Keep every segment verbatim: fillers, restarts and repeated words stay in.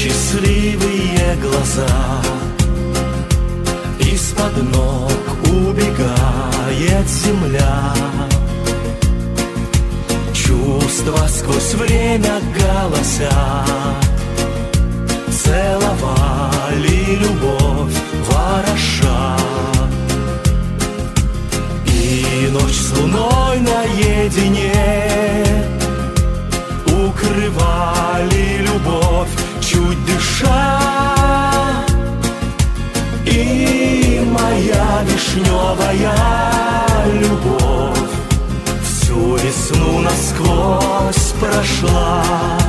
счастливые глаза. Из-под ног убегает земля. Чувства сквозь время голосят. Целовали любовь вороша. И ночь с луной наедине укрывали любовь, чуть дыша. И моя вишневая любовь всю весну насквозь прошла.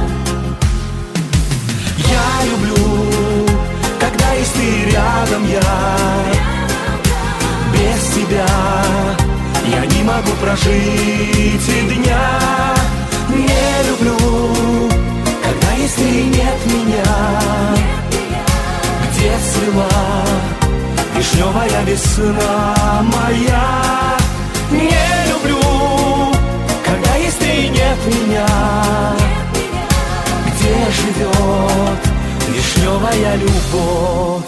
Я люблю, когда есть ты рядом, я без тебя я не могу прожить и дня. Не люблю, когда есть ты и нет меня. Где цвела вишневая весна моя. Не люблю, когда есть ты и нет меня. Где живет вишневая любовь.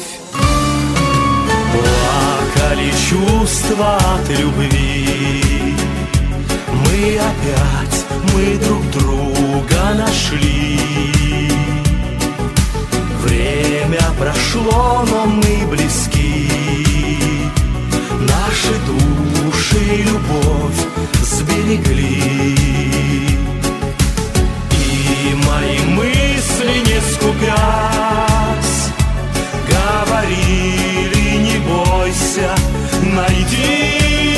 Плакали чувства от любви. Мы опять, мы друг друга нашли. Время прошло, но мы близки. Наши души любовь сберегли. И мои мысли, не скупясь, говорили: не бойся, найди,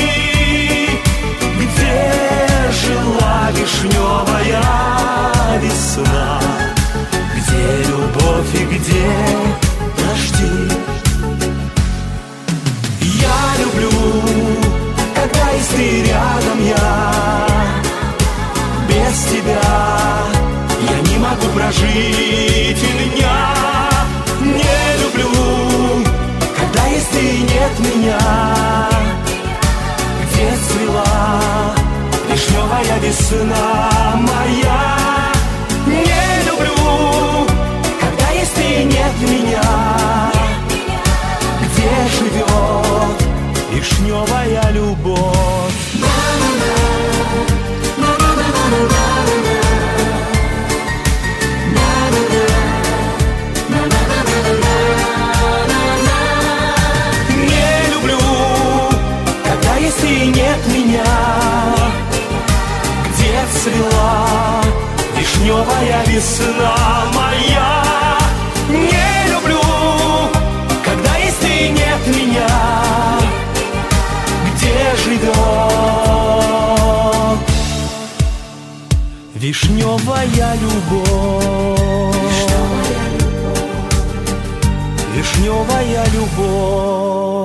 где жила вишневая весна, где любовь и где дожди. Я люблю, когда есть ты рядом, я без тебя я не могу прожить и дня. Не люблю, когда есть ты и нет меня. Где цвела вишневая весна моя. Не люблю, когда есть ты и нет меня. Где живет вишневая любовь. И нет меня, где цвела вишневая весна моя. Не люблю, когда есть ты и нет меня. Где живет вишневая любовь. Вишневая любовь.